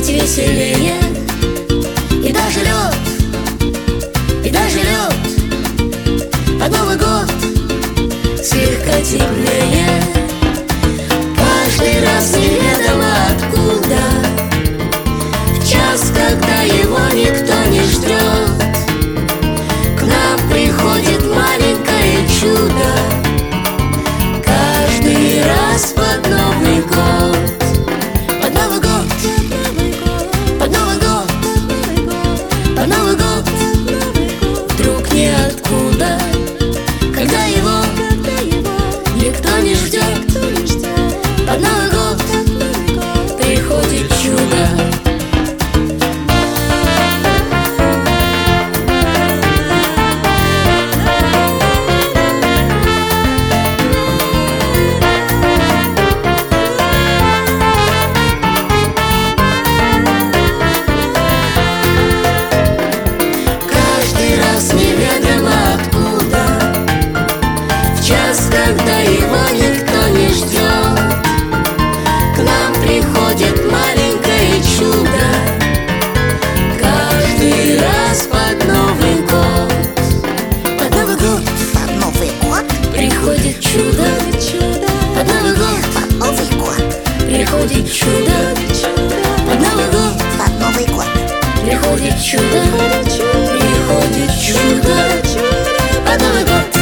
веселее. И даже лед, под Новый год слегка теплее. Каждый раз неведомо откуда, в час, когда его никто не ждет, к нам приходит маленькое чудо. Каждый раз под Новый год, под Новый год, под Новый год, под Новый год, вдруг ниоткуда, когда его никто не ждет, под Новый год приходит чудо. Когда его никто не ждет, к нам приходит маленькое чудо. Каждый раз под Новый год, под Новый год, Под Новый год, приходит чудо. Под Новый год, под Новый год, приходит чудо. Под Новый год, под Новый год, приходит чудо. Приходит чудо. Под Новый год.